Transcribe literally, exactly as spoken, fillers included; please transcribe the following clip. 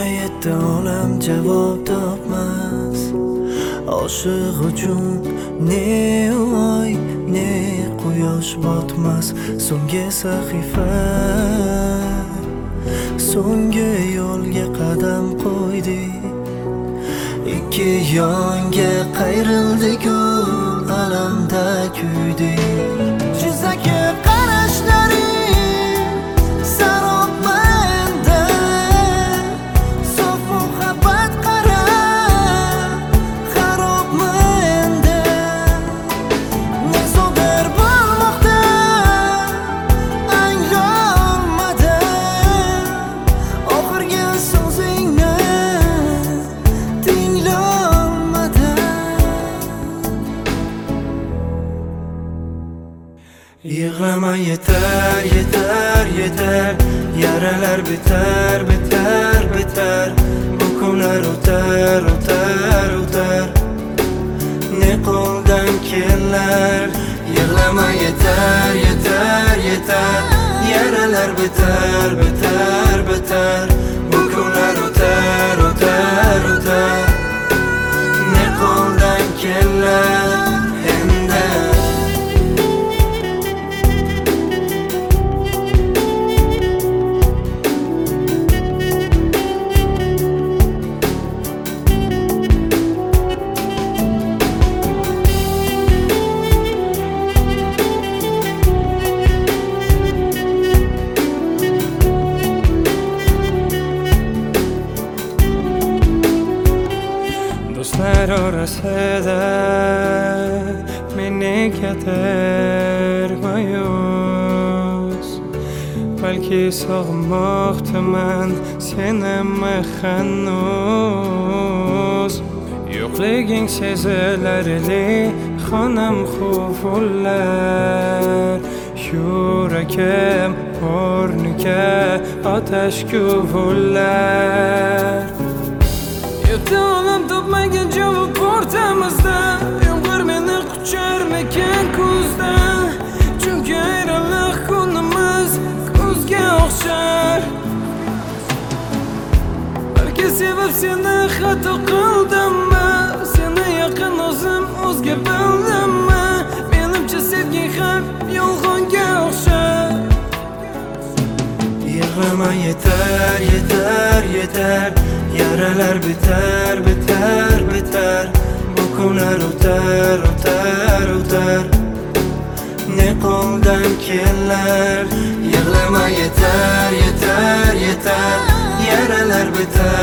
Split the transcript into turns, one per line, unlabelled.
Shayette olam javob topmas. Oshiq uchun ne oy ne quyosh botmas. So'nggi sahifa, so'nggi yo'lga qadam qo'ydik. Ikki yonga qayrildik-ku, alamda kuydik. Jizaki qarashlaring sarobma endi, sof muhabbat qara xarobmi endi. Ne sodir bo'lmoqda anglolmadim, oxirgi so'zingni tinglolmadim. Yig'lama, yetar, yetar, yetar. Yaralar bitar, bitar, bitar. Bu kunlar o'tar, o'tar, o'tar. Ne qo'ldan kelar. Yig'lama, yetar, yetar, yetar. Yaralar bitar, bitar, bitar. Bu kunlar o'tar, o'tar, o'tar. Ne qo'ldan kelar endi. Do'stlar orasida meni katar ma'yus, balki sog'inmoqdaman seni hanuz. Yo'qliging sezilarli xonam xuvullar, yuragim o'rniga otash guvullar. Yetti olam topmagan javob o'rtamizda, yomg'ir meni qucharmikan kuzda. Chunki ayronliq kunimiz kuzga o'xshar. Balki sevib seni xato qildimmi, seni yaqin o'zim o'zga bildimmi? Menimcha sevging ham yolg'onga o'xshar. Yig'lama, yetar, yetar, yetar. Yaralar bitar, bitar, bitar. Bu kunlar o'tar, o'tar, o'tar. Ne qo'ldan kelar. Yig'lama, yetar, yetar, yetar. Yaralar bitar.